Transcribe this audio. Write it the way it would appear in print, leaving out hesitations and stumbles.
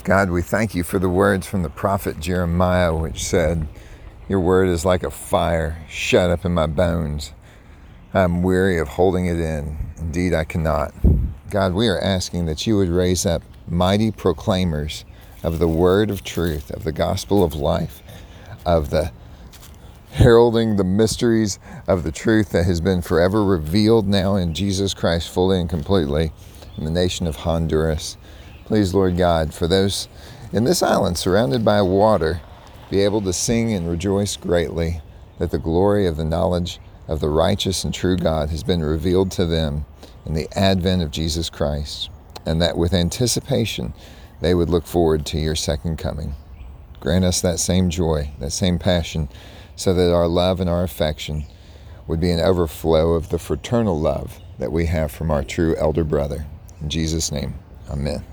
God, we thank you for the words from the prophet Jeremiah, which said, your word is like a fire shut up in my bones. I am weary of holding it in. Indeed, I cannot. God, we are asking that you would raise up mighty proclaimers of the word of truth, of the gospel of life, of the heralding the mysteries of the truth that has been forever revealed now in Jesus Christ fully and completely in the nation of Honduras. Please, Lord God, for those in this island surrounded by water, be able to sing and rejoice greatly that the glory of the knowledge of the righteous and true God has been revealed to them in the advent of Jesus Christ, and that with anticipation they would look forward to your second coming. Grant us that same joy, that same passion, so that our love and our affection would be an overflow of the fraternal love that we have from our true elder brother. In Jesus' name, amen.